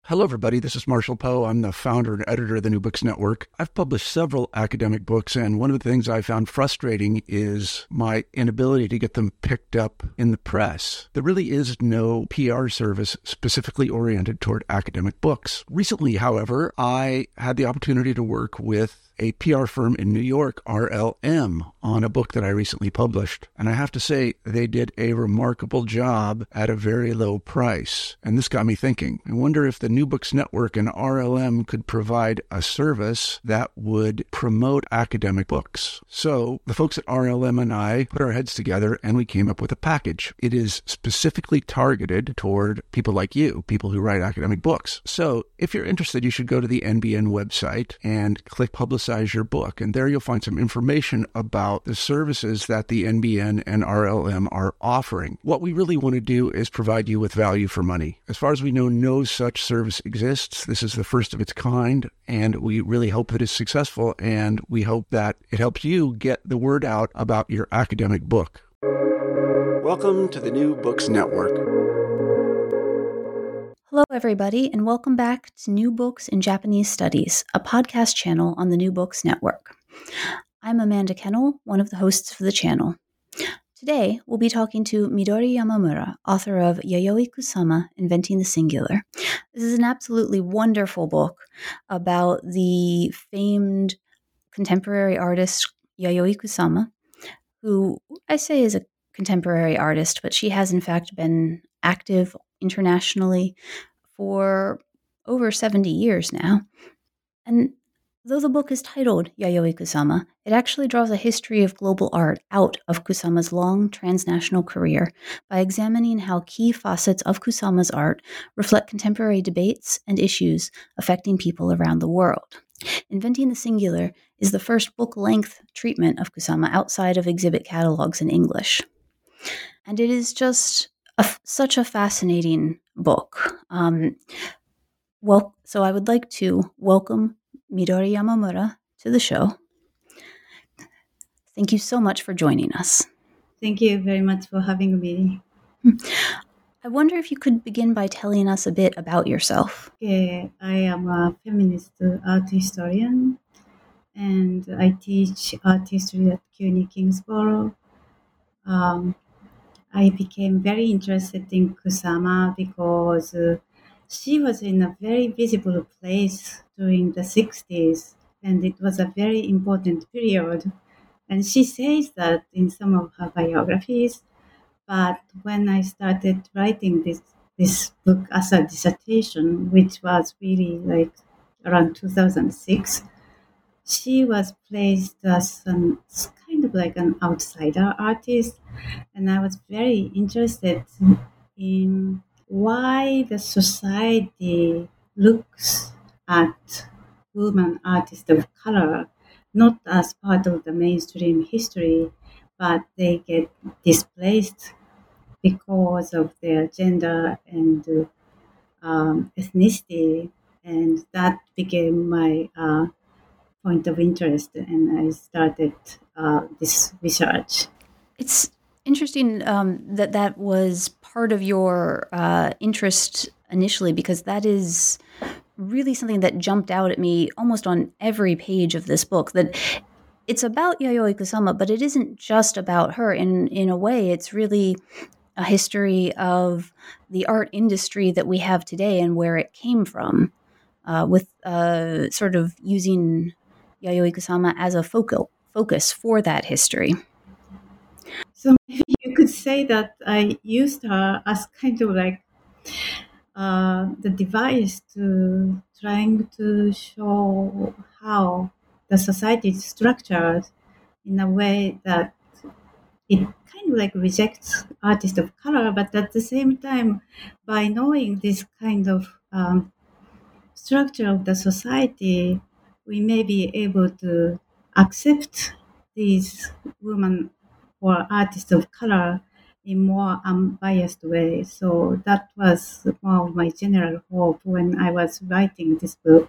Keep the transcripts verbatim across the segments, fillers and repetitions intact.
Hello, everybody. This is Marshall Poe. I'm the founder and editor of the New Books Network. I've published several academic books, and one of the things I found frustrating is my inability to get them picked up in the press. There really is no P R service specifically oriented toward academic books. Recently, however, I had the opportunity to work with a P R firm in New York, R L M, on a book that I recently published. And I have to say, they did a remarkable job at a very low price. And this got me thinking. I wonder if the New Books Network and R L M could provide a service that would promote academic books. So the folks at R L M and I put our heads together and we came up with a package. It is specifically targeted toward people like you, people who write academic books. So if you're interested, you should go to the N B N website and click Publicize your book. And there you'll find some information about the services that the N B N and R L M are offering. What we really want to do is provide you with value for money. As far as we know, no such service exists. This is the first of its kind, and we really hope that it's successful, and we hope that it helps you get the word out about your academic book. Welcome to the New Books Network. Hello, everybody, and welcome back to New Books in Japanese Studies, a podcast channel on the New Books Network. I'm Amanda Kennel, one of the hosts of the channel. Today, we'll be talking to Midori Yamamura, author of Yayoi Kusama, Inventing the Singular. This is an absolutely wonderful book about the famed contemporary artist Yayoi Kusama, who I say is a contemporary artist, but she has in fact been active internationally for over seventy years now. And though the book is titled Yayoi Kusama, it actually draws a history of global art out of Kusama's long transnational career by examining how key facets of Kusama's art reflect contemporary debates and issues affecting people around the world. Inventing the Singular is the first book-length treatment of Kusama outside of exhibit catalogs in English. And it is just a, such a fascinating book. Um, well, so I would like to welcome Midori Yamamura to the show. Thank you so much for joining us. Thank you very much for having me. I wonder if you could begin by telling us a bit about yourself. Okay, I am a feminist art historian, and I teach art history at CUNY Kingsborough. Um, I became very interested in Kusama because uh, she was in a very visible place during the sixties, and it was a very important period. And she says that in some of her biographies. But when I started writing this this book as a dissertation, which was really like around two thousand six, she was placed as an, kind of like an outsider artist. And I was very interested in why the society looks at women artists of color not as part of the mainstream history, but they get displaced because of their gender and uh, um, ethnicity. And that became my uh, point of interest, and I started uh, this research. It's interesting um, that that was part of your uh, interest initially, because that is really something that jumped out at me almost on every page of this book, that it's about Yayoi Kusama, but it isn't just about her. In, in a way, it's really a history of the art industry that we have today and where it came from, uh, with uh, sort of using Yayoi Kusama as a focal focus for that history. So maybe you could say that I used her as kind of like uh, the device to trying to show how the society is structured in a way that it kind of like rejects artists of color, but at the same time, by knowing this kind of um, structure of the society, we may be able to accept these women or artists of color in more unbiased way. So that was one of my general hope when I was writing this book.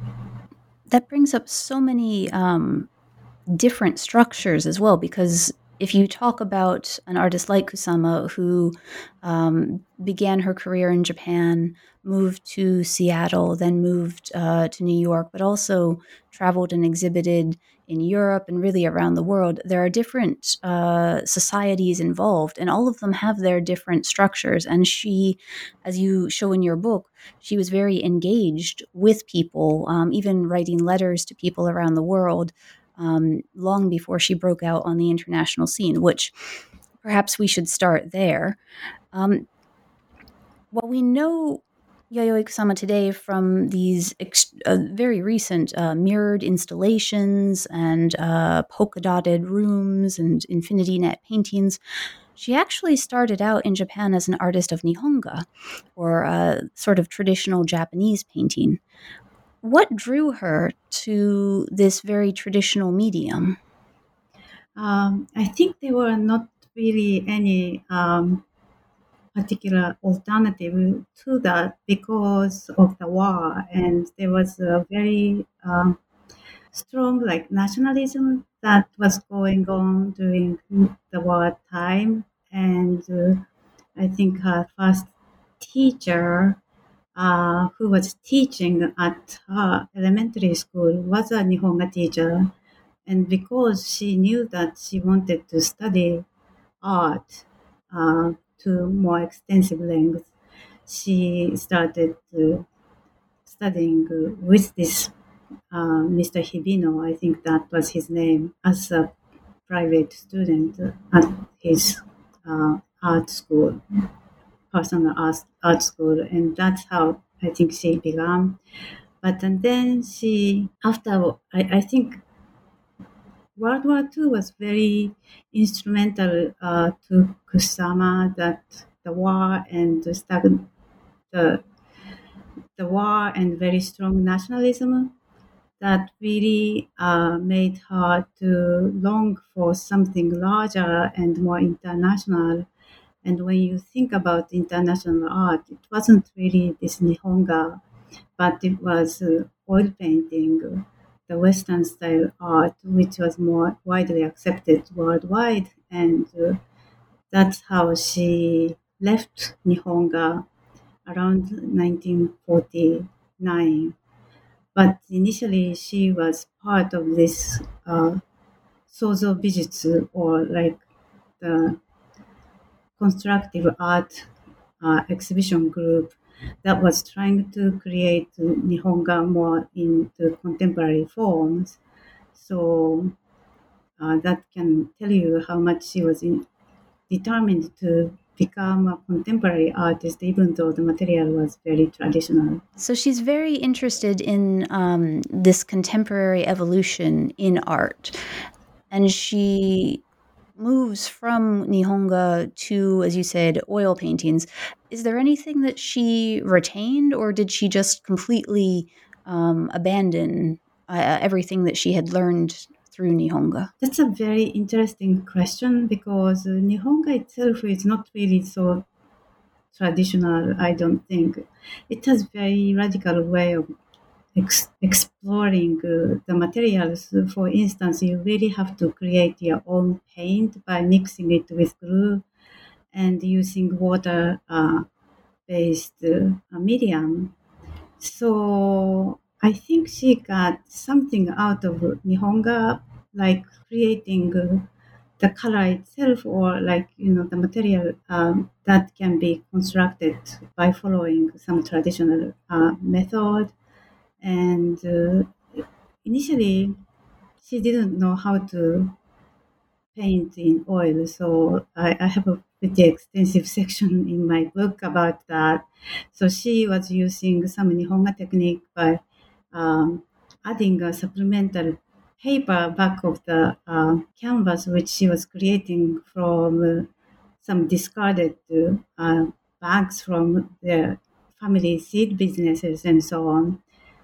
That brings up so many um, different structures as well, because if you talk about an artist like Kusama, who um, began her career in Japan, moved to Seattle, then moved uh, to New York, but also traveled and exhibited in Europe and really around the world, there are different uh, societies involved, and all of them have their different structures. And she, as you show in your book, she was very engaged with people, um, even writing letters to people around the world. Um, long before she broke out on the international scene, which perhaps we should start there. Um, while we know Yayoi Kusama today from these ex- uh, very recent uh, mirrored installations and uh, polka dotted rooms and infinity net paintings, she actually started out in Japan as an artist of Nihonga, or uh, sort of traditional Japanese painting. What drew her to this very traditional medium? Um, I think there were not really any um, particular alternative to that because of the war, and there was a very um, strong like nationalism that was going on during the war time, and uh, I think her first teacher uh, who was teaching at her elementary school was a Nihonga teacher. And because she knew that she wanted to study art uh, to more extensive length, she started uh, studying uh, with this uh, Mister Hibino, I think that was his name, as a private student at his uh, art school, personal art, art school. And that's how I think she began. But and then she, after, I, I think World War Two was very instrumental uh, to Kusama, that the war and the, stag- the the war and very strong nationalism that really uh, made her to long for something larger and more international. And when you think about international art, it wasn't really this Nihonga, but it was uh, oil painting, the Western style art, which was more widely accepted worldwide. And uh, that's how she left Nihonga around nineteen forty-nine. But initially, she was part of this uh, Sozo Bijutsu, or like the constructive art uh, exhibition group that was trying to create Nihonga more into contemporary forms. So uh, that can tell you how much she was in, determined to become a contemporary artist, even though the material was very traditional. So she's very interested in um, this contemporary evolution in art. And she moves from Nihonga to, as you said, oil paintings. Is there anything that she retained, or did she just completely um, abandon uh, everything that she had learned through Nihonga? That's a very interesting question, because uh, Nihonga itself is not really so traditional, I don't think. It has very radical way of ex- exploring uh, the materials. For instance, you really have to create your own paint by mixing it with glue and using water uh, based uh, medium. So I think she got something out of Nihonga, like creating uh, the color itself, or like, you know, the material um, that can be constructed by following some traditional uh, method. And uh, initially, she didn't know how to paint in oil. So I, I have a pretty extensive section in my book about that. So she was using some Nihonga technique by um, adding a supplemental paper back of the uh, canvas, which she was creating from uh, some discarded uh, bags from the family seed businesses and so on.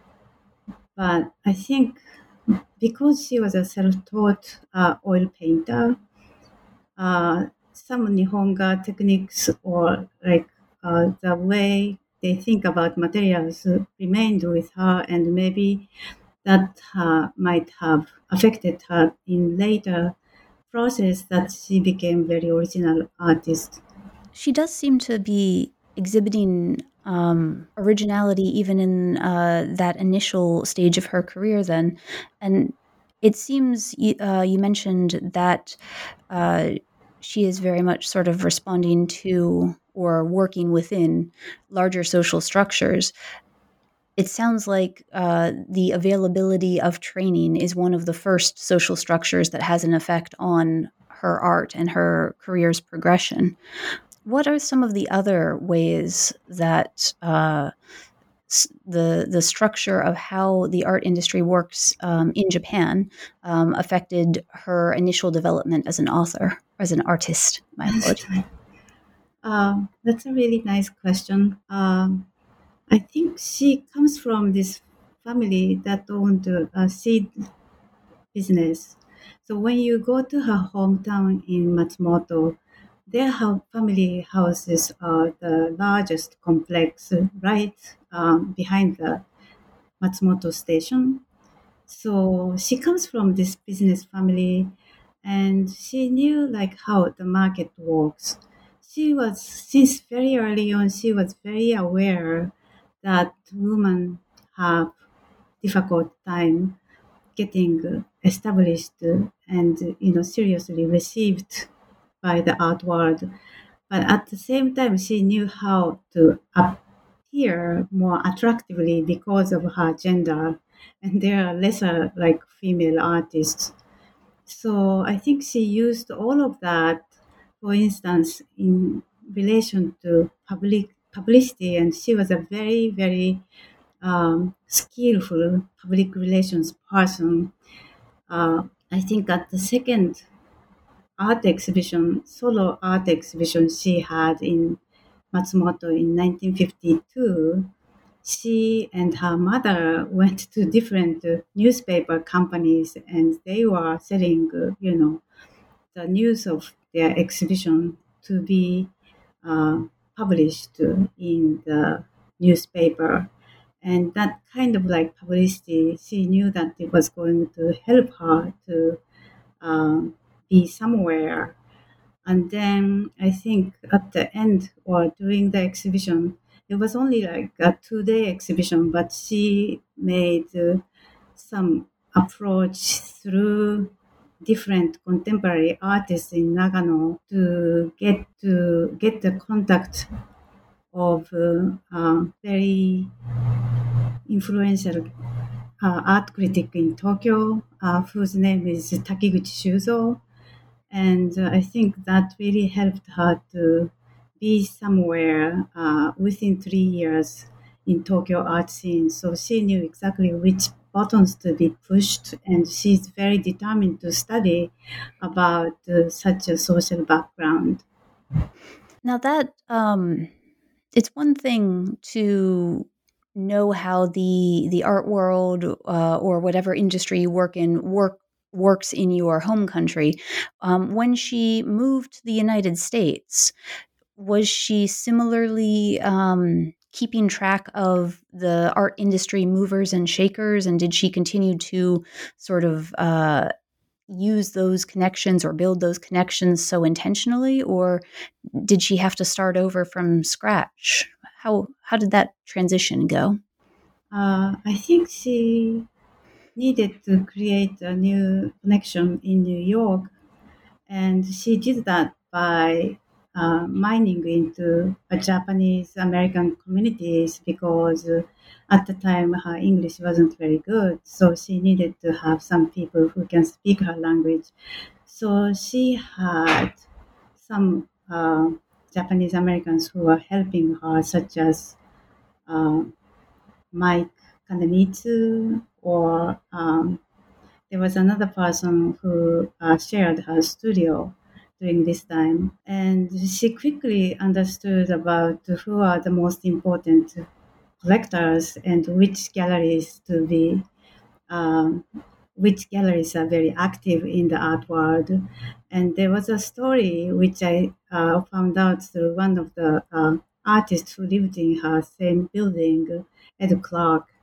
But I think because she was a self-taught uh, oil painter, uh, some Nihonga techniques, or like uh, the way they think about materials remained with her, and maybe that uh, might have affected her in later process that she became very original artist. She does seem to be exhibiting um, originality even in uh, that initial stage of her career then. And it seems you, uh, you mentioned that uh, she is very much sort of responding to or working within larger social structures. It sounds like uh, the availability of training is one of the first social structures that has an effect on her art and her career's progression. What are some of the other ways that uh, the the structure of how the art industry works um, in Japan um, affected her initial development as an author, as an artist? My apologies. Um, that's a really nice question. Um, I think she comes from this family that owned a seed business. So when you go to her hometown in Matsumoto, their hou- family houses are the largest complex right um, behind the Matsumoto station. So she comes from this business family, and she knew like how the market works. She was since very early on. She was very aware that women have difficult time getting established and you know seriously received by the art world. But at the same time, she knew how to appear more attractively because of her gender, and there are lesser like female artists. So I think she used all of that, for instance, in relation to public publicity, and she was a very very um, skillful public relations person. uh, I think at the second art exhibition, solo art exhibition she had in Matsumoto in nineteen fifty-two, she and her mother went to different uh, newspaper companies and they were selling, uh, you know, the news of their exhibition to be uh, published in the newspaper. And that kind of like publicity, she knew that it was going to help her to um, be somewhere. And then I think at the end or during the exhibition, it was only like a two day exhibition, but she made uh, some approach through different contemporary artists in Nagano to get to get the contact of uh, uh, very influential uh, art critic in Tokyo, uh, whose name is Takiguchi Shuzo. And uh, I think that really helped her to be somewhere uh, within three years in Tokyo art scene. So she knew exactly which buttons to be pushed, and she's very determined to study about uh, such a social background. Now that um, it's one thing to know how the the art world uh, or whatever industry you work in work works in your home country. Um, when she moved to the United States, was she similarly um, keeping track of the art industry movers and shakers, and did she continue to sort of uh, use those connections or build those connections so intentionally, or did she have to start over from scratch? How how did that transition go? Uh, I think she needed to create a new connection in New York, and she did that by uh, mining into a Japanese American communities because uh, at the time her English wasn't very good, so she needed to have some people who can speak her language. So she had some uh, Japanese Americans who were helping her, such as uh, Mike Kanemitsu, or um, there was another person who uh, shared her studio during this time. And she quickly understood about who are the most important collectors and which galleries to be, um, which galleries are very active in the art world. And there was a story which I uh, found out through one of the uh, artists who lived in her same building, Ed Clark.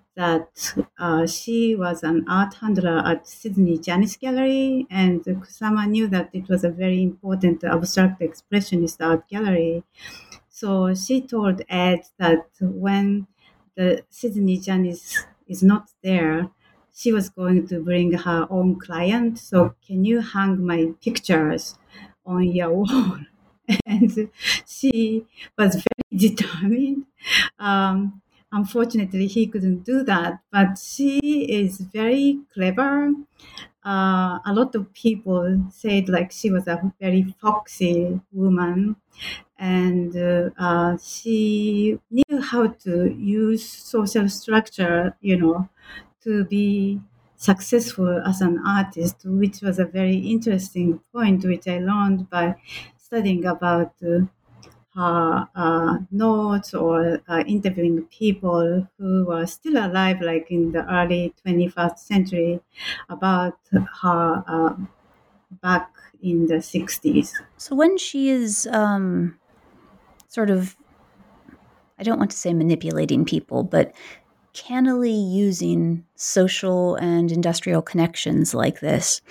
that uh, she was an art handler at Sydney Janis Gallery, and Kusama knew that it was a very important abstract expressionist art gallery. So she told Ed that when the Sydney Janis is not there, she was going to bring her own client. So can you hang my pictures on your wall? And she was very determined. Um, unfortunately, he couldn't do that, but she is very clever. Uh, a lot of people said like she was a very foxy woman, and uh, uh, she knew how to use social structure, you know, to be successful as an artist, which was a very interesting point, which I learned by studying about uh, her uh, notes or uh, interviewing people who were still alive, like in the early twenty-first century, about her uh, back in the sixties. So when she is um, sort of, I don't want to say manipulating people, but cannily using social and industrial connections like this,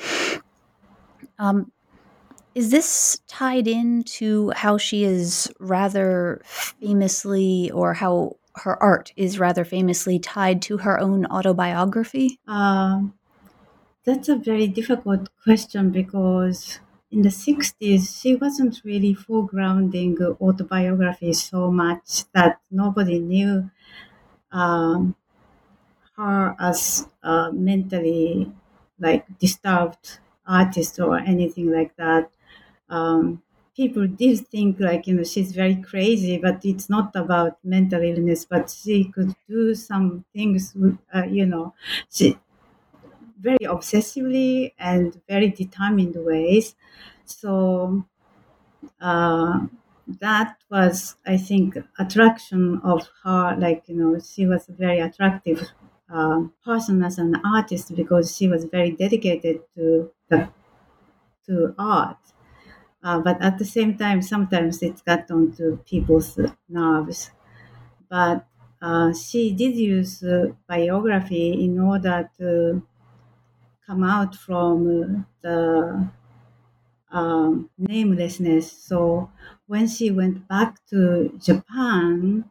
um, is this tied into how she is rather famously, or how her art is rather famously tied to her own autobiography? Um, that's a very difficult question because in the sixties, she wasn't really foregrounding autobiography so much that nobody knew um, her as a mentally like disturbed artist or anything like that. Um, people did think like, you know, she's very crazy, but it's not about mental illness, but she could do some things, uh, you know, she very obsessively and very determined ways. So uh, that was, I think, attraction of her. Like, you know, she was a very attractive uh, person as an artist because she was very dedicated to the to art. Uh, but at the same time, sometimes it got onto people's nerves. But uh, she did use uh, biography in order to come out from uh, the um, namelessness. So when she went back to Japan,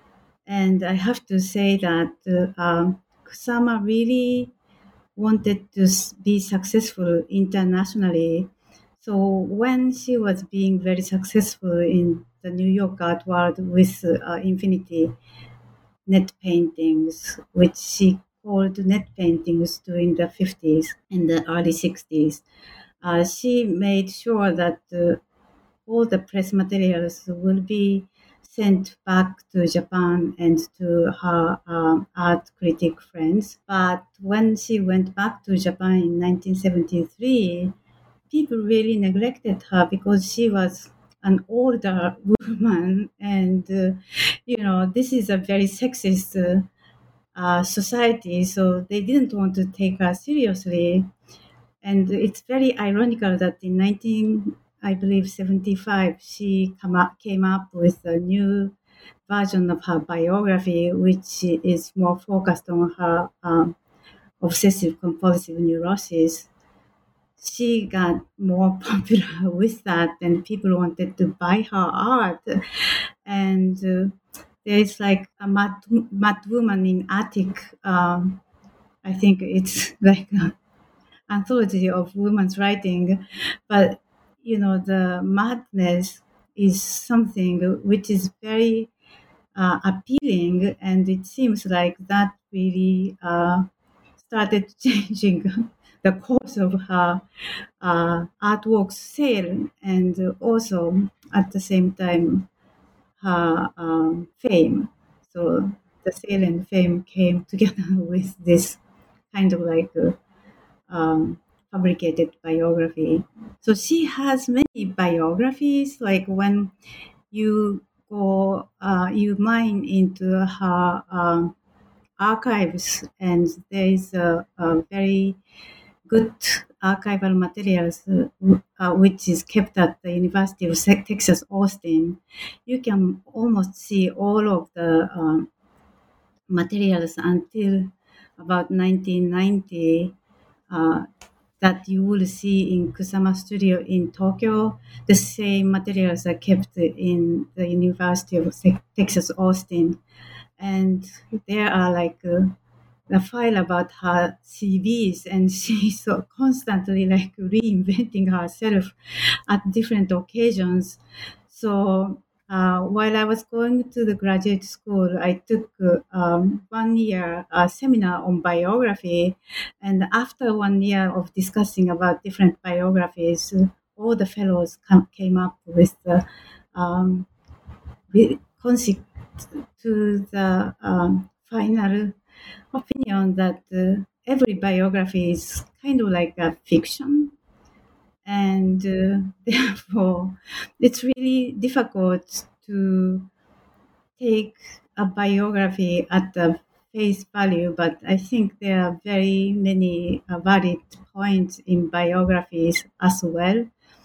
and I have to say that uh, um, Kusama really wanted to be successful internationally. So when she was being very successful in the New York art world with uh, Infinity net paintings, which she called net paintings during the fifties and the early sixties, uh, she made sure that uh, all the press materials will be sent back to Japan and to her um, art critic friends. But when she went back to Japan in nineteen seventy-three, people really neglected her because she was an older woman. And, uh, you know, this is a very sexist uh, uh, society, so they didn't want to take her seriously. And it's very ironical that in nineteen, I believe, seventy-five, she come up, came up with a new version of her biography, which is more focused on her um, obsessive compulsive neurosis. She got more popular with that, and people wanted to buy her art. And uh, there's like a mad, mad woman in attic. Um, I think it's like a anthology of women's writing, but you know the madness is something which is very uh, appealing, and it seems like that really uh, started changing the course of her uh, artworks sale, and also at the same time her um, fame. So the sale and fame came together with this kind of like uh, um, fabricated biography. So she has many biographies. Like when you go, uh, you mine into her um, archives, and there is a, a very good archival materials uh, uh, which is kept at the University of Texas Austin. You can almost see all of the um, materials until about nineteen ninety uh, that you will see in Kusama Studio in Tokyo. The same materials are kept in the University of Texas Austin. And there are like uh, a file about her C Vs, and she's so constantly like reinventing herself at different occasions. So uh, while I was going to the graduate school, I took uh, um, one year uh, seminar on biography, and after one year of discussing about different biographies, uh, all the fellows come, came up with the um, with concept to the um, final opinion that uh, every biography is kind of like a fiction, and uh, therefore it's really difficult to take a biography at the face value. But I think there are very many uh, valid points in biographies as well.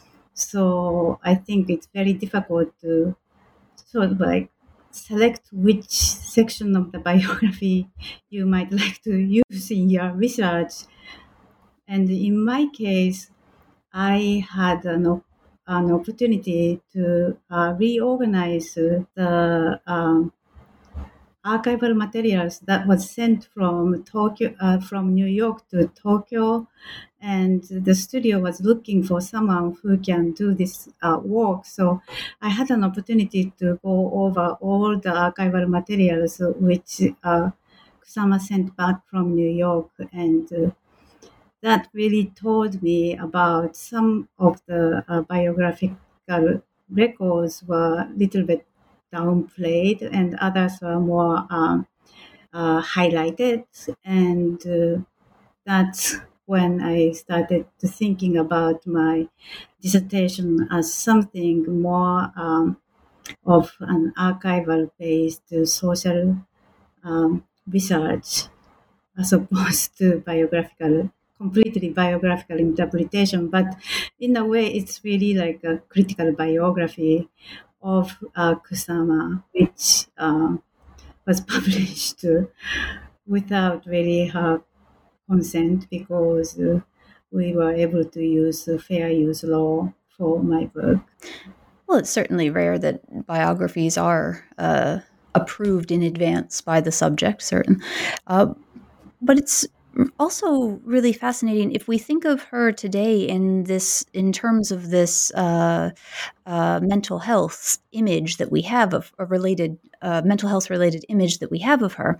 So I think it's very difficult to sort of like select which section of the biography you might like to use in your research. And in my case, I had an, op- an opportunity to uh, reorganize uh, the um, archival materials that was sent from Tokyo, uh, from New York to Tokyo, and the studio was looking for someone who can do this uh, work. So I had an opportunity to go over all the archival materials which uh, Kusama sent back from New York, and uh, that really told me about some of the uh, biographical records were a little bit downplayed, and others were more um, uh, highlighted. And uh, that's when I started to thinking about my dissertation as something more um, of an archival-based social um, research as opposed to biographical, completely biographical interpretation. But in a way, it's really like a critical biography of uh, Kusama, which um, was published uh, without really her consent, because uh, we were able to use uh, fair use law for my book. Well, it's certainly rare that biographies are uh, approved in advance by the subject, certain. Uh, but it's also really fascinating if we think of her today in this, in terms of this uh, uh, mental health image that we have of a related uh, mental health related image that we have of her,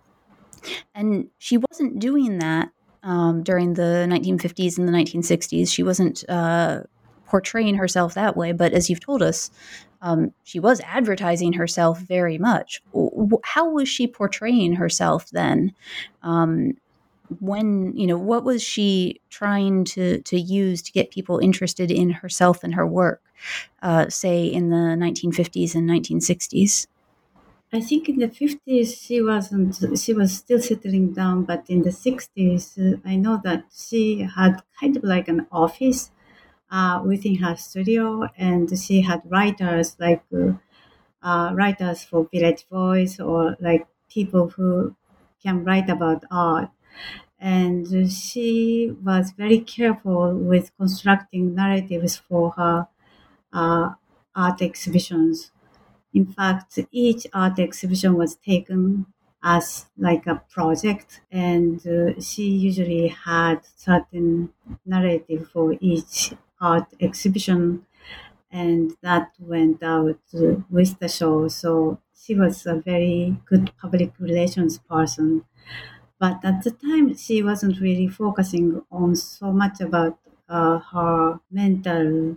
and she wasn't doing that um, during the nineteen fifties and the nineteen sixties. She wasn't uh, portraying herself that way, but as you've told us, um, she was advertising herself very much. How was she portraying herself then? Um, when, you know, what was she trying to, to use to get people interested in herself and her work, uh, say in the nineteen fifties and nineteen sixties? I think in the fifties she wasn't. She was still settling down, but in the sixties, uh, I know that she had kind of like an office uh, within her studio, and she had writers like uh, uh, writers for Village Voice, or like people who can write about art. And she was very careful with constructing narratives for her uh, art exhibitions. In fact, each art exhibition was taken as like a project, and uh, she usually had certain narrative for each art exhibition, and that went out uh, with the show. So she was a very good public relations person. But at the time, she wasn't really focusing on so much about uh, her mental,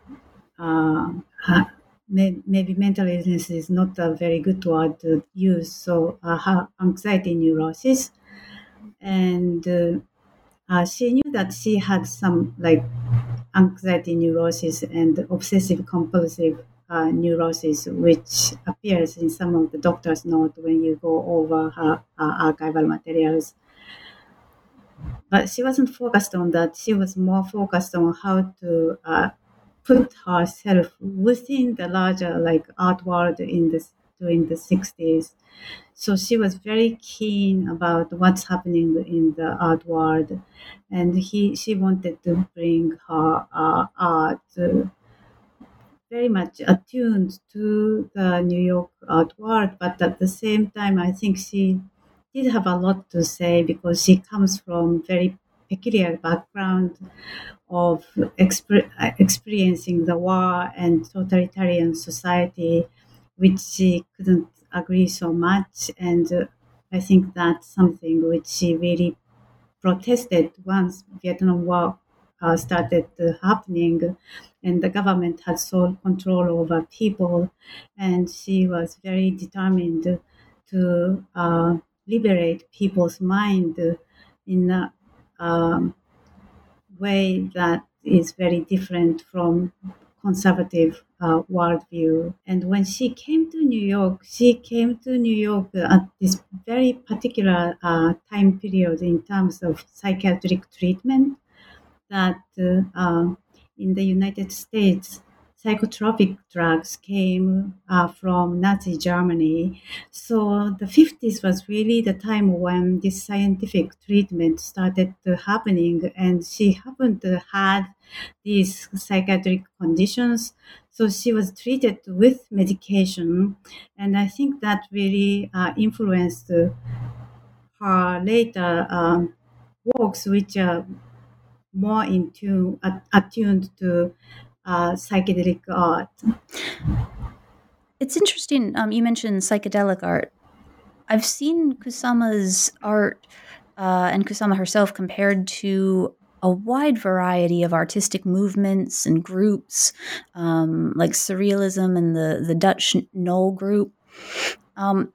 uh, her, may, maybe mental illness is not a very good word to use. So uh, her anxiety neurosis, and uh, uh, she knew that she had some like anxiety neurosis and obsessive compulsive uh, neurosis, which appears in some of the doctor's note when you go over her uh, archival materials. But she wasn't focused on that. She was more focused on how to uh, put herself within the larger like art world in the during the sixties. So she was very keen about what's happening in the art world, and he she wanted to bring her uh, art uh, very much attuned to the New York art world, but at the same time, I think she did have a lot to say because she comes from very peculiar background of exper- uh, experiencing the war and totalitarian society, which she couldn't agree so much. And uh, I think that's something which she really protested once Vietnam War uh, started uh, happening, and the government had sole control over people, and she was very determined to uh, liberate people's mind in a um, way that is very different from conservative uh, worldview. And when she came to New York, she came to New York at this very particular uh, time period in terms of psychiatric treatment that uh, uh, in the United States, psychotropic drugs came uh, from Nazi Germany. So the fifties was really the time when this scientific treatment started uh, happening, and she happened to had these psychiatric conditions. So she was treated with medication, and I think that really uh, influenced uh, her later um, works, which are more in tune, at, attuned to uh, psychedelic art. It's interesting. Um, you mentioned psychedelic art. I've seen Kusama's art uh, and Kusama herself compared to a wide variety of artistic movements and groups, um, like Surrealism and the, the Dutch Knoll group. Um,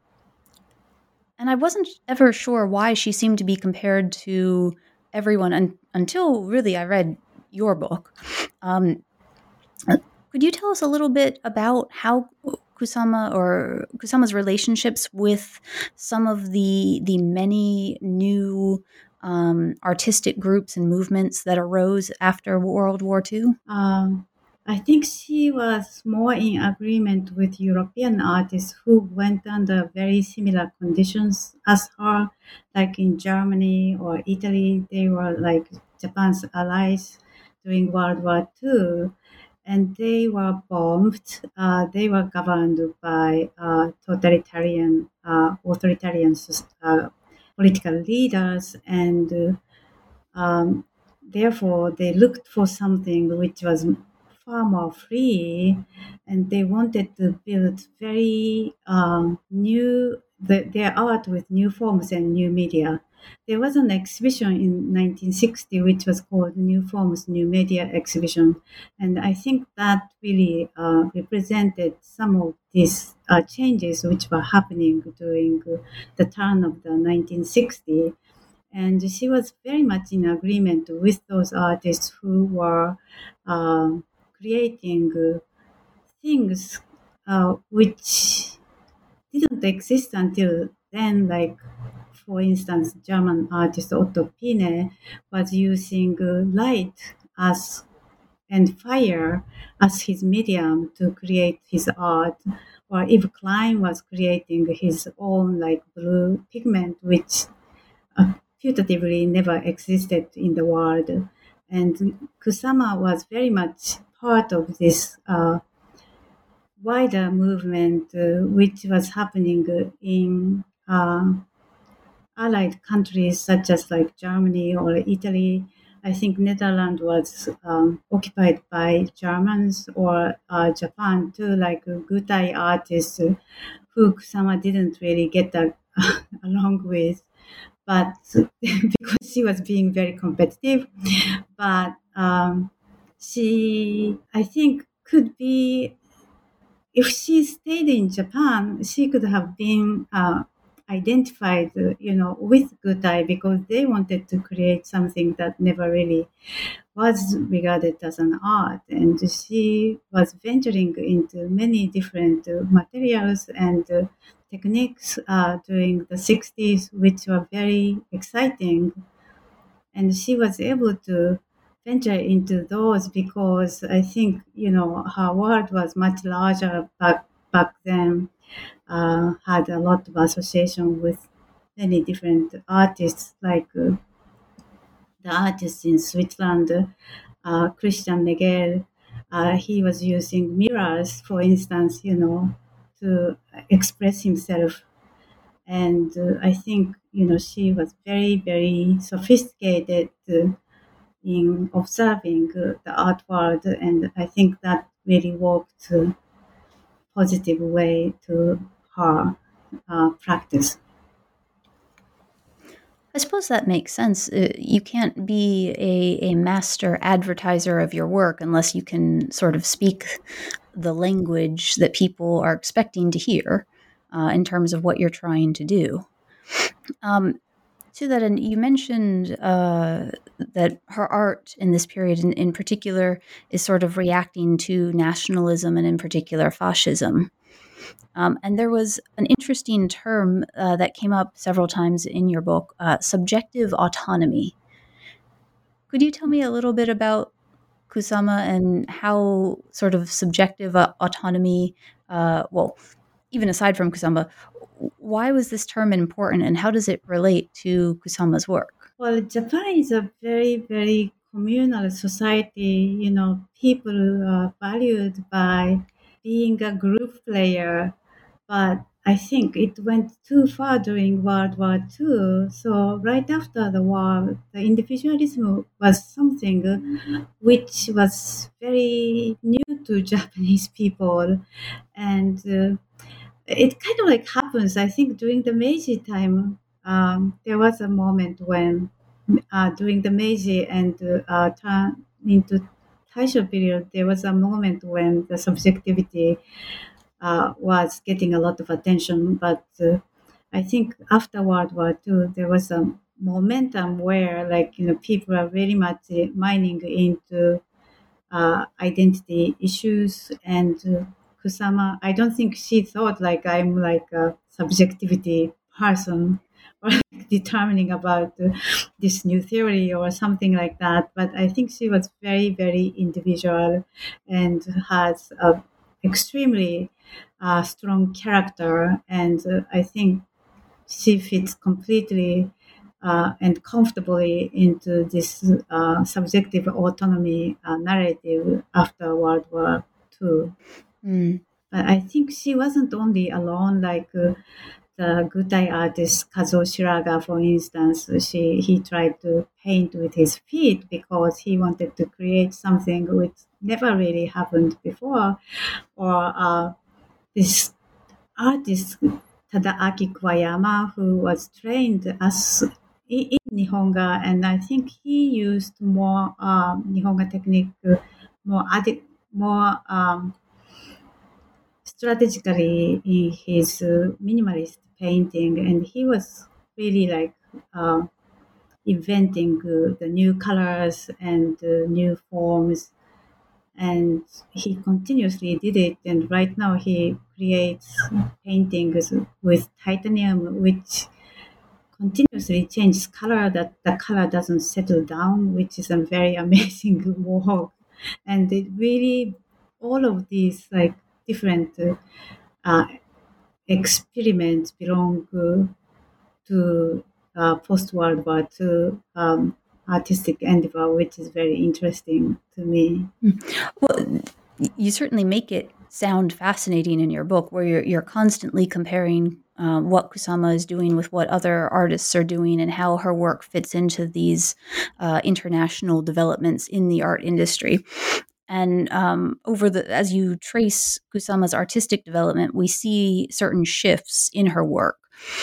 and I wasn't ever sure why she seemed to be compared to everyone un- until really I read your book. Um, could you tell us a little bit about how Kusama or Kusama's relationships with some of the the many new um, artistic groups and movements that arose after World War Two? Um, I think she was more in agreement with European artists who went under very similar conditions as her, like in Germany or Italy. They were like Japan's allies during World War Two, and they were bombed. Uh, they were governed by uh, totalitarian, uh, authoritarian uh, political leaders, and uh, um, therefore they looked for something which was far more free, and they wanted to build very um, new the, their art with new forms and new media. There was an exhibition in nineteen sixty which was called New Forms, New Media Exhibition, and I think that really uh, represented some of these uh, changes which were happening during the turn of the nineteen sixties. And she was very much in agreement with those artists who were um, creating uh, things uh, which didn't exist until then, like, for instance, German artist Otto Pine was using uh, light as and fire as his medium to create his art, or Yves Klein was creating his own like blue pigment, which uh, putatively never existed in the world. And Kusama was very much part of this uh, wider movement, uh, which was happening uh, in uh, allied countries such as like Germany or Italy. I think Netherlands was um, occupied by Germans, or uh, Japan too, like uh, Gutai artists uh, who Kusama didn't really get that along with, but because she was being very competitive. But um, she, I think, could be, if she stayed in Japan, she could have been uh, identified, uh, you know, with Gutai, because they wanted to create something that never really was regarded as an art. And she was venturing into many different uh, materials and uh, techniques uh, during the sixties, which were very exciting. And she was able to venture into those because I think, you know, her world was much larger back, back then. uh, had a lot of association with many different artists, like uh, the artist in Switzerland, uh, Christian Miguel. Uh, he was using mirrors, for instance, you know, to express himself. And uh, I think, you know, she was very, very sophisticated uh, in observing uh, the art world. And I think that really worked uh, positive way to her uh, practice. I suppose that makes sense. Uh, You can't be a, a master advertiser of your work unless you can sort of speak the language that people are expecting to hear uh, in terms of what you're trying to do. Um, to that end, you mentioned uh, that her art in this period in, in particular is sort of reacting to nationalism and in particular fascism. Um, and there was an interesting term uh, that came up several times in your book, uh, subjective autonomy. Could you tell me a little bit about Kusama and how sort of subjective uh, autonomy, uh, well, even aside from Kusama, why was this term important and how does it relate to Kusama's work? Well, Japan is a very, very communal society. You know, people are valued by being a group player, but I think it went too far during World War Two. So right after the war, the individualism was something which was very new to Japanese people, and uh, it kind of like happens. I think during the Meiji time, um, there was a moment when uh, during the Meiji and uh, turn into Taisho period, there was a moment when the subjectivity uh, was getting a lot of attention. But uh, I think after World War Two, there was a momentum where, like, you know, people are very much uh, mining into uh, identity issues. And uh, Kusama, I don't think she thought like I'm like a subjectivity person or like determining about uh, this new theory or something like that. But I think she was very, very individual and has a extremely uh, strong character. And uh, I think she fits completely uh, and comfortably into this uh, subjective autonomy uh, narrative after World War Two. Mm. But I think she wasn't only alone, like uh, the Gutai artist Kazuo Shiraga, for instance. She, he tried to paint with his feet because he wanted to create something which never really happened before. Or uh, this artist Tadaaki Kawayama, who was trained as in, in Nihonga, and I think he used more um, Nihonga technique, uh, more adi- more um, strategically in his uh, minimalist painting, and he was really like uh, inventing uh, the new colors and uh, new forms, and he continuously did it. And right now he creates paintings with titanium which continuously changes color, that the color doesn't settle down, which is a very amazing work. And it really, all of these like different uh, uh, experiments belong uh, to uh, post World War Two um, artistic endeavor, which is very interesting to me. Well, you certainly make it sound fascinating in your book, where you're you're constantly comparing uh, what Kusama is doing with what other artists are doing, and how her work fits into these uh, international developments in the art industry. And um, over the as you trace Kusama's artistic development, we see certain shifts in her work.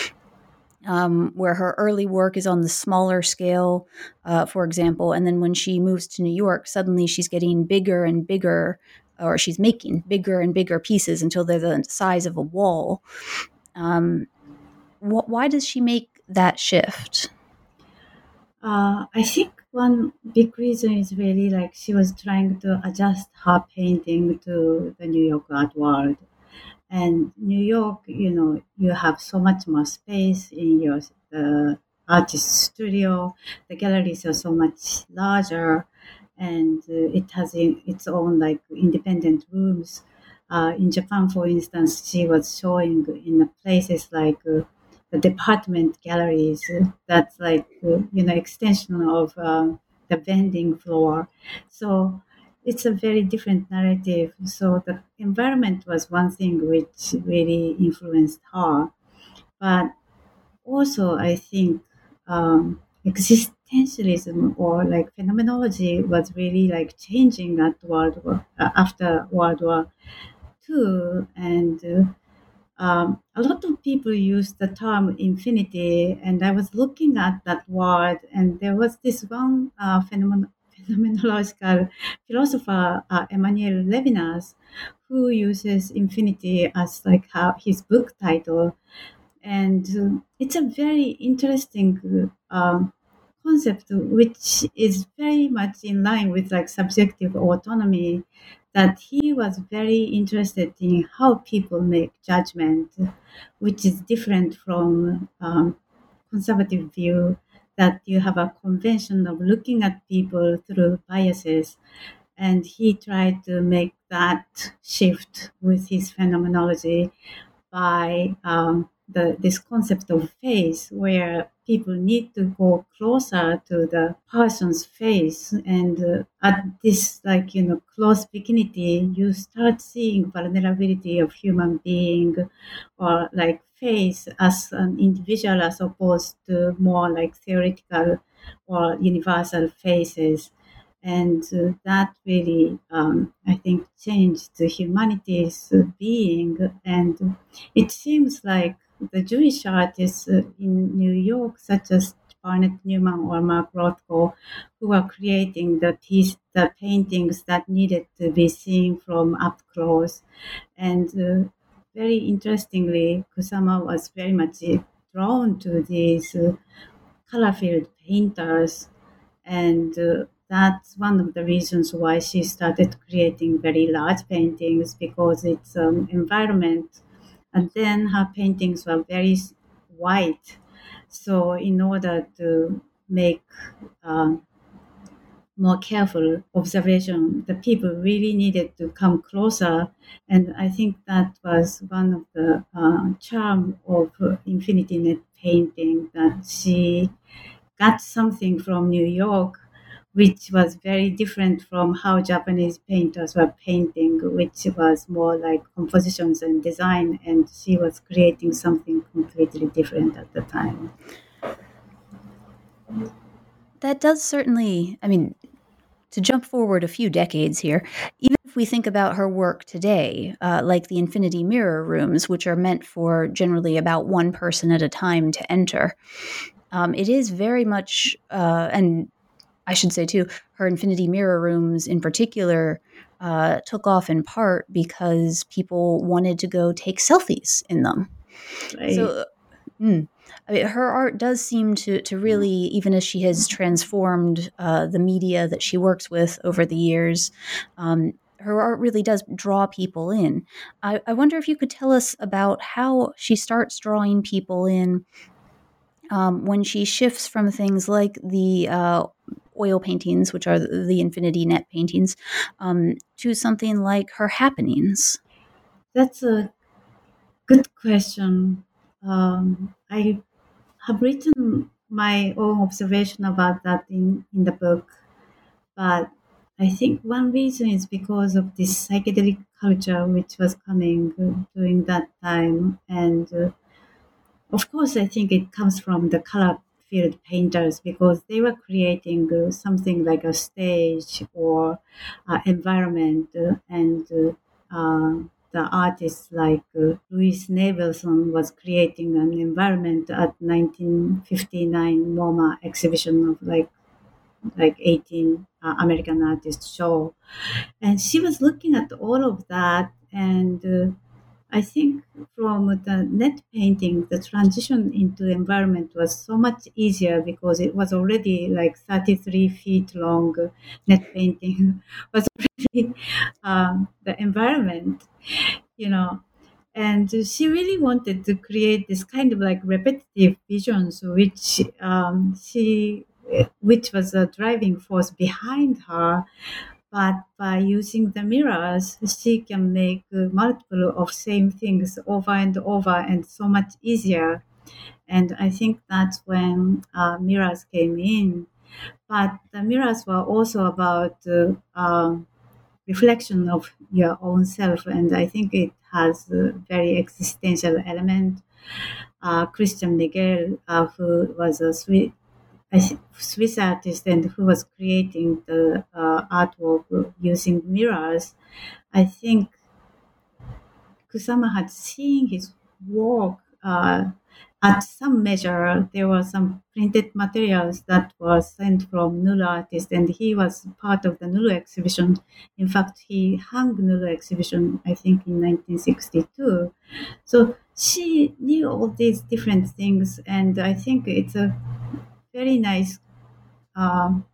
Um, where her early work is on the smaller scale, uh, for example. And then when she moves to New York, suddenly she's getting bigger and bigger, or she's making bigger and bigger pieces until they're the size of a wall. Um, wh- why does she make that shift? Uh, I think one big reason is really like she was trying to adjust her painting to the New York art world. And New York, you know, you have so much more space in your uh, artist studio. The galleries are so much larger, and uh, it has in, its own like independent rooms. Uh, in Japan, for instance, she was showing in places like uh, the department galleries. uh, That's like uh, you know extension of uh, the vending floor. So it's a very different narrative. So the environment was one thing which really influenced her, but also I think um, existentialism or like phenomenology was really like changing at World War uh, after World War Two, and uh, um, a lot of people use the term infinity, and I was looking at that word, and there was this one uh, phenomen- phenomenological philosopher, uh, Emmanuel Levinas, who uses infinity as like how his book title, and uh, it's a very interesting uh, um, concept, which is very much in line with like subjective autonomy. That he was very interested in how people make judgment, which is different from um, conservative view that you have a convention of looking at people through biases, and he tried to make that shift with his phenomenology by um, the, this concept of face, where people need to go closer to the person's face, and uh, at this like you know close vicinity, you start seeing vulnerability of human being, or like face as an individual as opposed to more like theoretical or universal faces. And uh, that really, um, I think, changed the humanity's uh, being. And it seems like the Jewish artists uh, in New York, such as Barnett Newman or Mark Rothko, who are creating the piece, the paintings that needed to be seen from up close. And uh, very interestingly, Kusama was very much uh, drawn to these uh, color-filled painters, and uh, that's one of the reasons why she started creating very large paintings, because it's um, environment. And then her paintings were very s- white. So in order to make um, more careful observation, the people really needed to come closer. And I think that was one of the uh, charm of uh, Infinity Net painting, that she got something from New York, which was very different from how Japanese painters were painting, which was more like compositions and design, and she was creating something completely different at the time. That does certainly, I mean, to jump forward a few decades here, even if we think about her work today, uh, like the Infinity Mirror rooms, which are meant for generally about one person at a time to enter, um, it is very much, uh, and I should say too, her Infinity Mirror rooms in particular uh, took off in part because people wanted to go take selfies in them. Right. So, mm, I mean, her art does seem to to really, even as she has transformed uh, the media that she works with over the years, um, her art really does draw people in. I, I wonder if you could tell us about how she starts drawing people in um, when she shifts from things like the uh, oil paintings, which are the, the Infinity Net paintings, um, to something like her happenings. That's a good question. Um, I have written my own observation about that in, in the book, but I think one reason is because of this psychedelic culture which was coming uh, during that time. And uh, of course, I think it comes from the color field painters, because they were creating uh, something like a stage or uh, environment, uh, and uh, uh, the artists like uh, Louis Navelson was creating an environment at nineteen fifty-nine MoMA exhibition of like like eighteen uh, American artists show, and she was looking at all of that. And uh, I think from the net painting, the transition into environment was so much easier, because it was already like thirty-three feet long. Net painting was already um, the environment, you know. And she really wanted to create this kind of like repetitive visions, which um, she, which was a driving force behind her. but by using the mirrors, she can make uh, multiple of same things over and over and so much easier. And I think that's when uh, mirrors came in. But the mirrors were also about uh, um, reflection of your own self, and I think it has a very existential element. Uh, Christian Miguel, uh, who was a Swiss, a Swiss artist and who was creating the uh, artwork using mirrors, I think Kusama had seen his work uh, at some measure. There were some printed materials that were sent from Nulu artist, and he was part of the Nulu exhibition. In fact, he hung Nulu exhibition, I think, in nineteen sixty-two. So she knew all these different things, and I think it's a very nice um,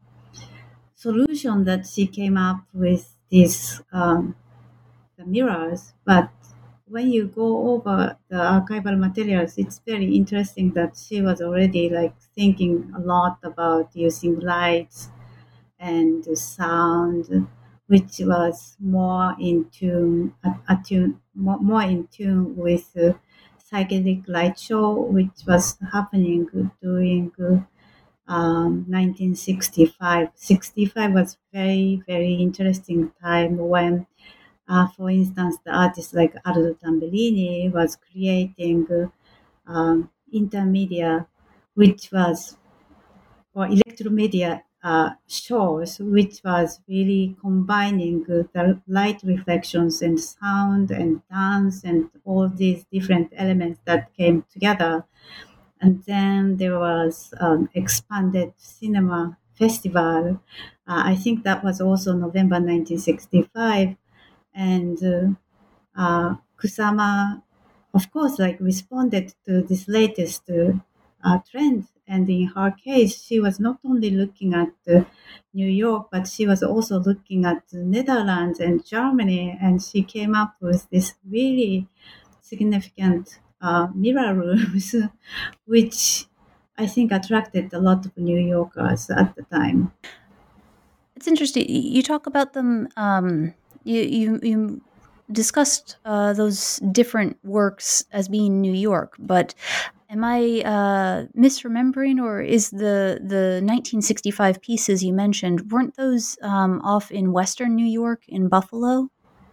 solution that she came up with these um, the mirrors. But when you go over the archival materials, it's very interesting that she was already like thinking a lot about using lights and sound, which was more in tune, attune, more, more in tune with uh, psychedelic light show, which was happening during uh, um, nineteen sixty-five. sixty-five was very, very interesting time when uh, for instance, the artist like Aldo Tambellini was creating uh, um, intermedia, which was, or electromedia uh, shows, which was really combining uh, the light reflections and sound and dance and all these different elements that came together. And then there was um, expanded cinema festival. Uh, I think that was also November nineteen sixty-five. And uh, uh, Kusama, of course, like responded to this latest uh, uh, trend. And in her case, she was not only looking at uh, New York, but she was also looking at the Netherlands and Germany. And she came up with this really significant uh, mirror rooms, which I think attracted a lot of New Yorkers at the time. It's interesting. You talk about them. Um, you you you discussed uh, those different works as being New York, but am I uh, misremembering, or is the the nineteen sixty-five pieces you mentioned, weren't those um, off in Western New York in Buffalo?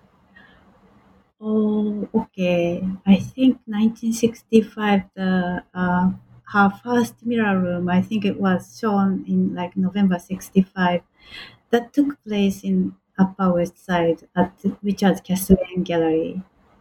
Oh, okay. I think nineteen sixty-five, the uh, her first mirror room, I think it was shown in like November sixty-five. That took place in Upper West Side at the Richard Castellan Gallery.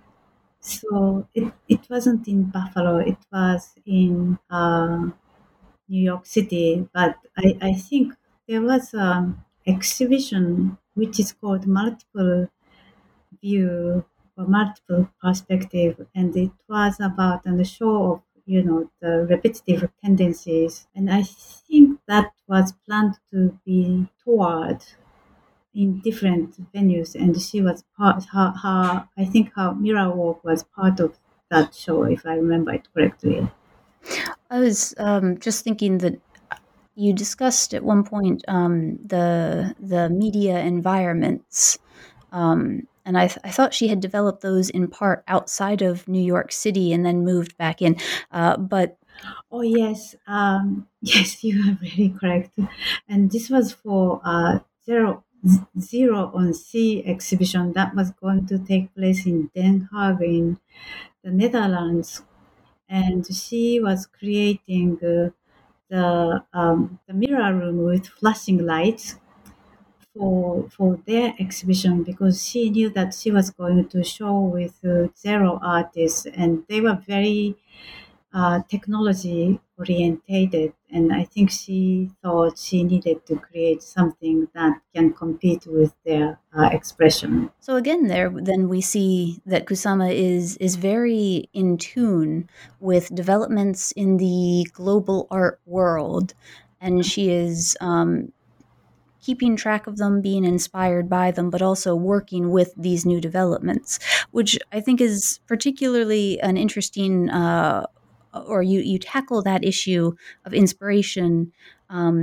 So it, it wasn't in Buffalo, it was in uh, New York City. But I, I think there was an exhibition which is called Multiple View or Multiple Perspective, and it was about and the show of you know the repetitive tendencies. And I think that was planned to be toured in different venues, and she was part her, her I think her mirror work was part of that show, if I remember it correctly. I was um, just thinking that you discussed at one point um, the the media environments, um, and I, th- I thought she had developed those in part outside of New York City and then moved back in. Uh, but Oh yes, um, yes, you are very correct. And this was for uh, zero zero on Sea exhibition that was going to take place in Den Haag in the Netherlands, and she was creating uh, the um, the mirror room with flashing lights for for their exhibition, because she knew that she was going to show with uh, zero artists, and they were very uh, technology orientated, and I think she thought she needed to create something that can compete with their uh, expression. so again, there then we see that Kusama is is very in tune with developments in the global art world, and she is um, keeping track of them, being inspired by them, but also working with these new developments, which I think is particularly an interesting, uh, or you, you tackle that issue of inspiration um,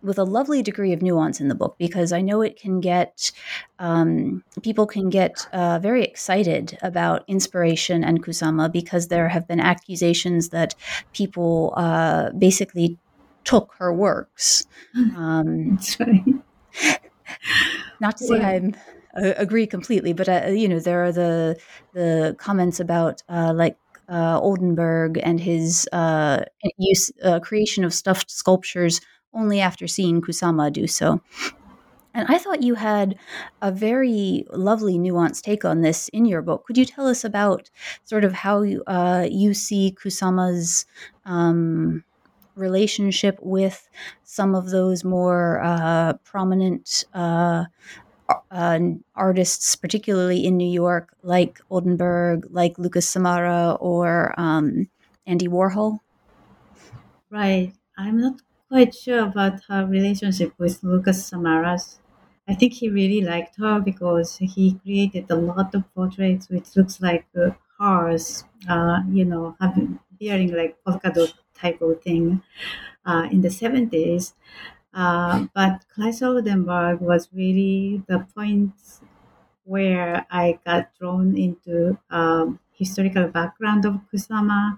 with a lovely degree of nuance in the book, because I know it can get, um, people can get uh, very excited about inspiration and Kusama, because there have been accusations that people uh, basically took her works. Um, That's right. not to say Well, I'm uh, agree completely, but uh, you know, there are the the comments about uh, like uh, Oldenburg and his uh, use uh, creation of stuffed sculptures only after seeing Kusama do so. And I thought you had a very lovely, nuanced take on this in your book. Could you tell us about sort of how you, uh, you see Kusama's um, relationship with some of those more uh, prominent uh, uh, artists, particularly in New York, like Oldenburg, like Lucas Samara, or um, Andy Warhol? right. I'm not quite sure about her relationship with Lucas Samaras. I think he really liked her because he created a lot of portraits which looks like uh, hers, uh, you know, having wearing like polka dot type of thing uh, in the seventies. Uh, but Klaus Oldenburg was really the point where I got drawn into um, historical background of Kusama.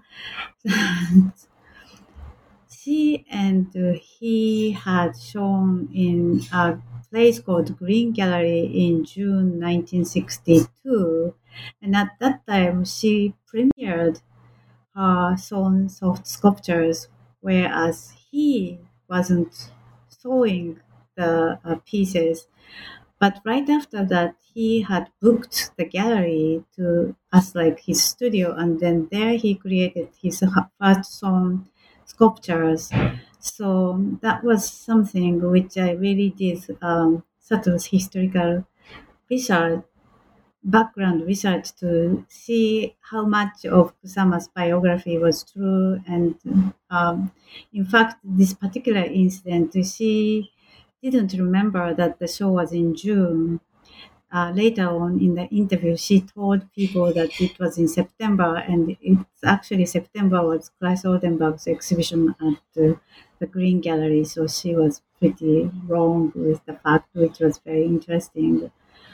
She and uh, he had shown in a place called Green Gallery in June nineteen sixty-two. And at that time, she premiered her own soft sculptures, whereas he wasn't showing the uh, pieces. But right after that, he had booked the gallery to as like his studio, and then there he created his first own sculptures. So that was something which I really did um, sort of historical research, background research to see how much of Kusama's biography was true. And um, in fact, this particular incident, she didn't remember that the show was in June. Uh, later on in the interview, she told people that it was in September, and it's actually September was Klaus Oldenburg's exhibition at the, the Green Gallery. So she was pretty wrong with the fact, which was very interesting.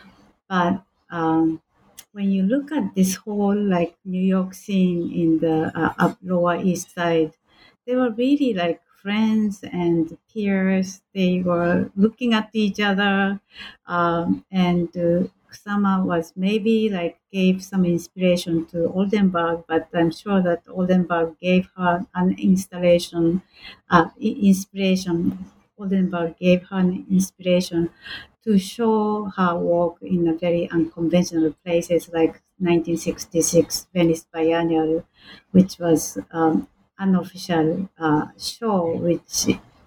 But um, when you look at this whole like New York scene in the uh, up Lower East Side, they were really like friends and peers. They were looking at each other, um, and uh, Kusama was maybe like gave some inspiration to Oldenburg, but I'm sure that Oldenburg gave her an installation, uh, i- inspiration. Oldenburg gave her an inspiration to show her work in a very unconventional places like nineteen sixty-six Venice Biennial, which was um, unofficial uh, show, which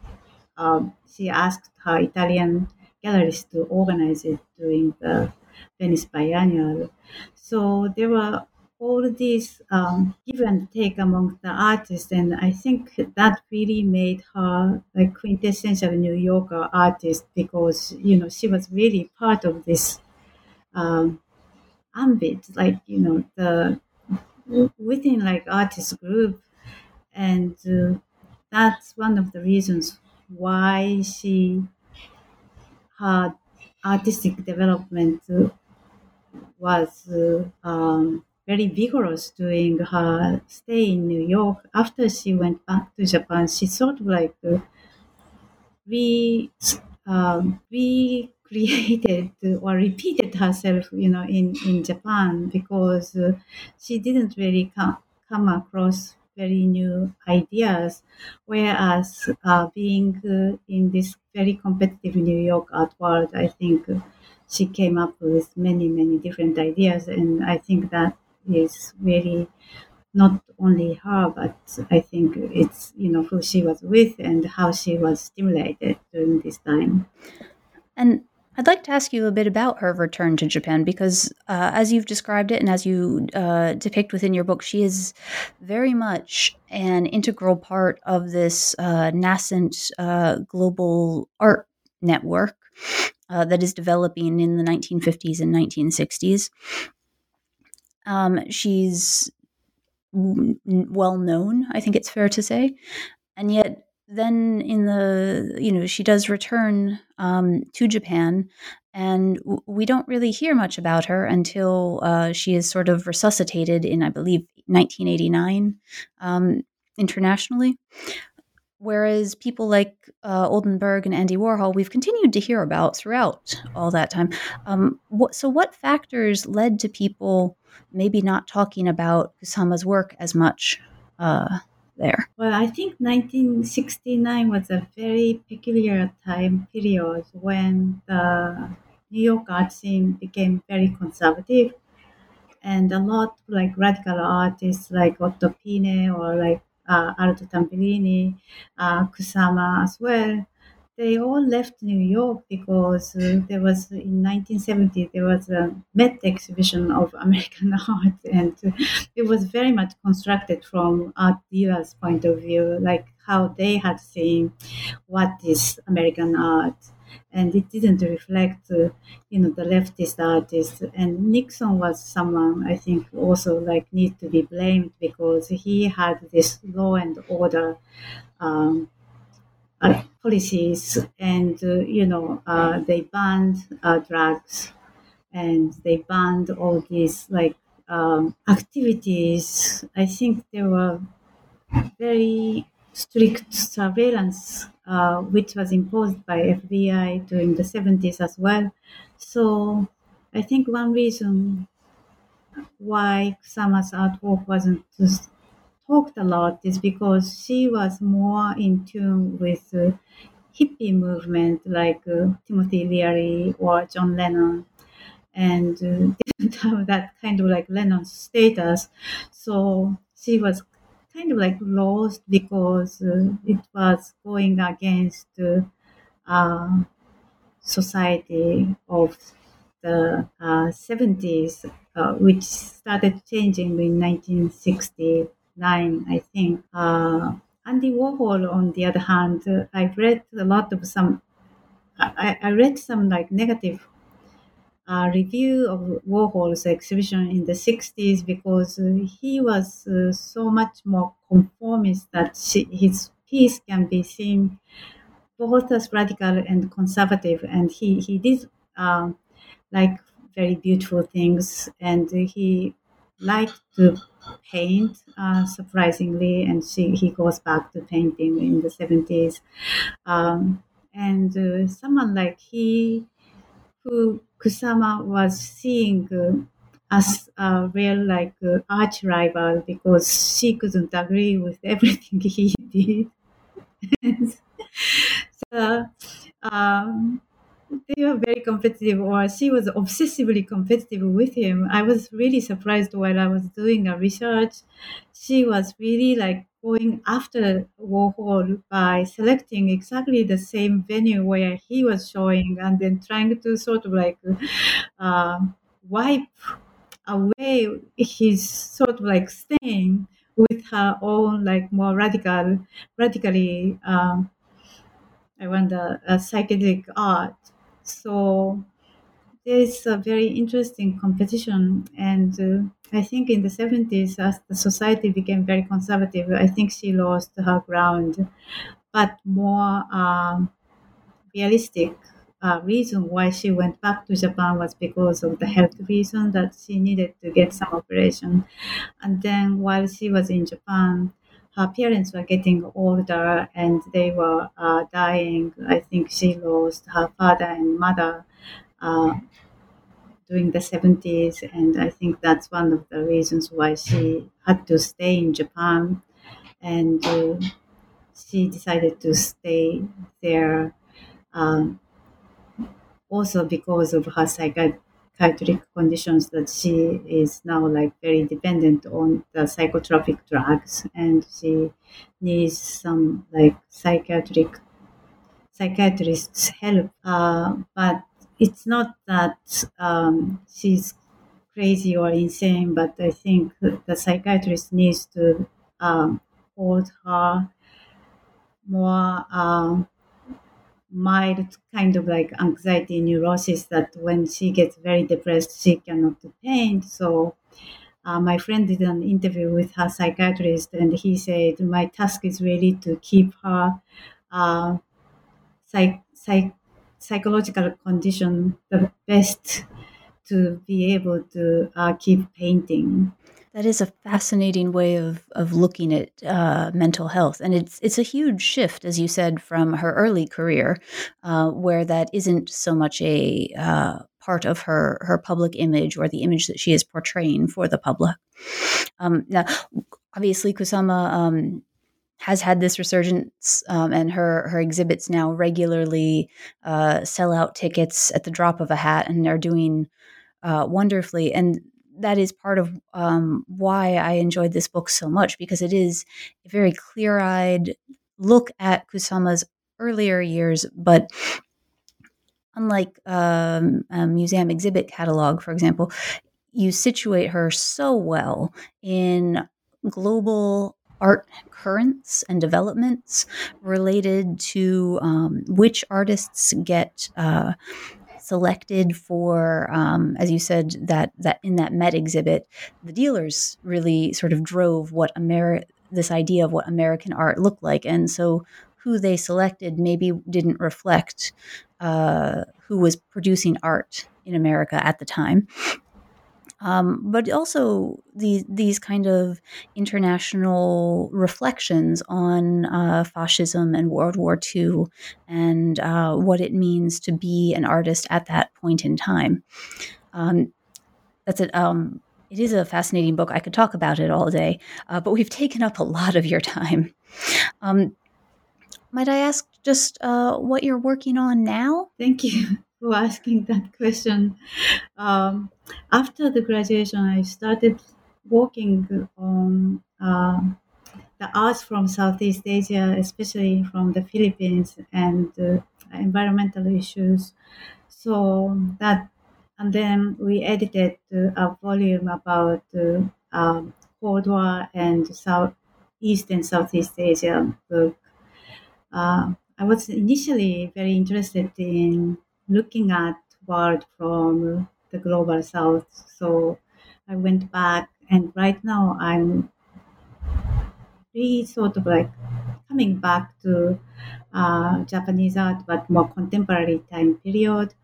um, she asked her Italian galleries to organize it during the Venice Biennial. So there were all these um, give and take among the artists, and I think that really made her a quintessential New Yorker artist because you know she was really part of this um, ambit, like you know the within like artist group, and uh, that's one of the reasons why she her artistic development uh, was uh, um, very vigorous during her stay in New York. After she went back to Japan, she sort of like uh, re um, recreated or repeated herself, you know, in in Japan because uh, she didn't really come come across very new ideas, whereas uh, being uh, in this very competitive New York art world, I think uh, she came up with many many different ideas, and I think that is really not only her, but I think it's you know who she was with and how she was stimulated during this time. And I'd like to ask you a bit about her return to Japan because, uh, as you've described it and as you uh, depict within your book, she is very much an integral part of this uh, nascent uh, global art network uh, that is developing in the nineteen fifties and nineteen sixties. Um, she's w- well known, I think it's fair to say, and yet then in the, you know, she does return um, to Japan, and w- we don't really hear much about her until uh, she is sort of resuscitated in, I believe, nineteen eighty-nine um, internationally. Whereas people like uh, Oldenburg and Andy Warhol, we've continued to hear about throughout all that time. Um, what, so, what factors led to people maybe not talking about Kusama's work as much uh, there? Well, I think nineteen sixty-nine was a very peculiar time period when the New York art scene became very conservative, and a lot like radical artists like Otto Pine or like uh, Aldo Tambellini, uh, Kusama as well. They all left New York because uh, there was in nineteen seventy there was a Met exhibition of American art, and uh, it was very much constructed from art dealers' point of view, like how they had seen what is American art, and it didn't reflect, uh, you know, the leftist artists. And Nixon was someone I think also like needs to be blamed because he had this law and order. Um, uh, policies, and uh, you know uh, they banned uh, drugs, and they banned all these like um, activities. I think there were very strict surveillance uh, which was imposed by F B I during the seventies as well. So I think one reason why Kusama's artwork wasn't just talked a lot is because she was more in tune with uh, hippie movement like uh, Timothy Leary or John Lennon, and uh, didn't have that kind of like Lennon status. So she was kind of like lost because uh, it was going against uh, uh, society of the uh, seventies, uh, which started changing in nineteen sixty-nine, I think. Uh, Andy Warhol, on the other hand, uh, I've read a lot of some. I, I read some like negative uh, review of Warhol's exhibition in the sixties because uh, he was uh, so much more conformist that she, his piece can be seen both as radical and conservative, and he he did um, like very beautiful things, and he liked to paint uh, surprisingly, and she, he goes back to painting in the seventies, um, and uh, someone like he who Kusama was seeing uh, as a real like uh, arch rival because she couldn't agree with everything he did. So, um, they were very competitive, or she was obsessively competitive with him. I was really surprised while I was doing a research. She was really like going after Warhol by selecting exactly the same venue where he was showing, and then trying to sort of like uh, wipe away his sort of like stain with her own like more radical, radically. Um, I wonder, uh, psychedelic art. So there's a very interesting competition, and uh, I think in the seventies, as the society became very conservative, I think she lost her ground. But more um, realistic uh, reason why she went back to Japan was because of the health reason that she needed to get some operation. And then while she was in Japan, her parents were getting older and they were uh, dying. I think she lost her father and mother uh, during the seventies, and I think that's one of the reasons why she had to stay in Japan. And uh, she decided to stay there um, also because of her psychiatric conditions, that she is now like very dependent on the psychotropic drugs, and she needs some like psychiatric psychiatrist's help. Uh, but it's not that um, she's crazy or insane, but I think the psychiatrist needs to um, hold her more um, mild kind of like anxiety neurosis, that when she gets very depressed she cannot paint. So uh, my friend did an interview with her psychiatrist, and he said, my task is really to keep her uh, psych, psych, psychological condition the best to be able to uh, keep painting. That is a fascinating way of of looking at uh, mental health, and it's it's a huge shift, as you said, from her early career, uh, where that isn't so much a uh, part of her her public image or the image that she is portraying for the public. Um, now, obviously, Kusama um, has had this resurgence, um, and her her exhibits now regularly uh, sell out tickets at the drop of a hat, and are doing uh, wonderfully. And that is part of um, why I enjoyed this book so much, because it is a very clear-eyed look at Kusama's earlier years, but unlike um, a museum exhibit catalog, for example, you situate her so well in global art currents and developments related to um, which artists get uh, selected for, um, as you said, that that in that Met exhibit, the dealers really sort of drove what Ameri- this idea of what American art looked like, and so who they selected maybe didn't reflect uh, who was producing art in America at the time. Um, but also these these kind of international reflections on uh, fascism and World War Two, and uh, what it means to be an artist at that point in time. Um, that's it. Um, it is a fascinating book. I could talk about it all day, uh, but we've taken up a lot of your time. Um, might I ask just uh, what you're working on now? Thank you for asking that question. Um, after the graduation, I started working on uh, the arts from Southeast Asia, especially from the Philippines, and uh, environmental issues. So that, and then we edited uh, a volume about uh, um, Cold War and South East and Southeast Asia book. Uh, I was initially very interested in looking at world from the global south. So I went back, and right now I'm really sort of like coming back to uh, Japanese art, but more contemporary time period.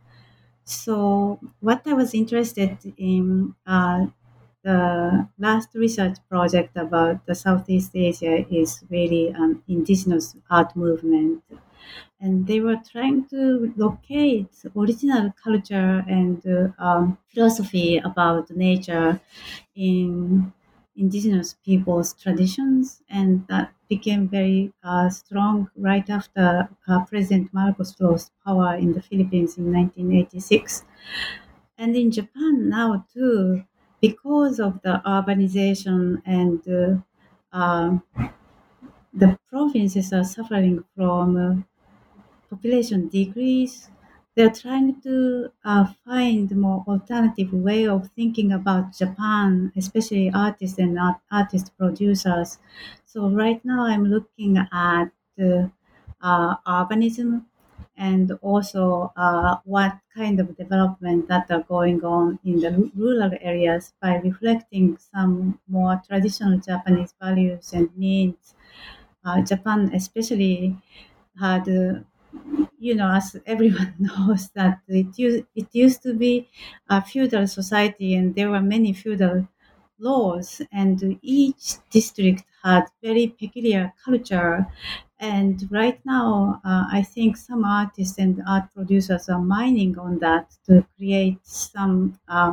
So what I was interested in, uh, the last research project about the Southeast Asia is really an indigenous art movement, and they were trying to locate original culture and uh, um, philosophy about nature in indigenous people's traditions, and that became very uh, strong right after uh, President Marcos lost power in the Philippines in nineteen eighty-six. And in Japan now too, because of the urbanization and uh, um, the provinces are suffering from uh, population decrease. They're trying to uh, find more alternative way of thinking about Japan, especially artists and art, artist producers. So right now I'm looking at uh, uh, urbanism, and also uh, what kind of development that are going on in the ru- rural areas by reflecting some more traditional Japanese values and needs. Uh, Japan especially had, uh, you know, as everyone knows, that it used, it used to be a feudal society, and there were many feudal laws, and each district had very peculiar culture. And right now, uh, I think some artists and art producers are mining on that to create some uh,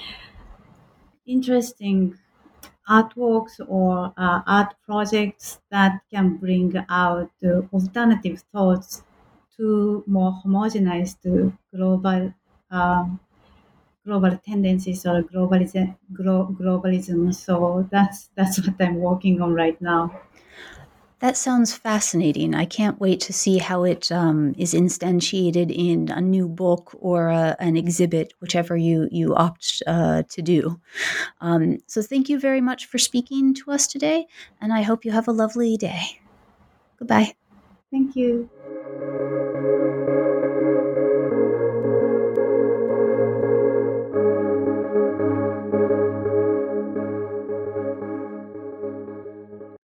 interesting artworks or uh, art projects that can bring out uh, alternative thoughts to more homogenized uh, global um, global tendencies or globalism, glo- globalism. So that's that's what I'm working on right now. That sounds fascinating. I can't wait to see how it um, is instantiated in a new book or a, an exhibit, whichever you you opt uh, to do. Um, so, thank you very much for speaking to us today, and I hope you have a lovely day. Goodbye. Thank you.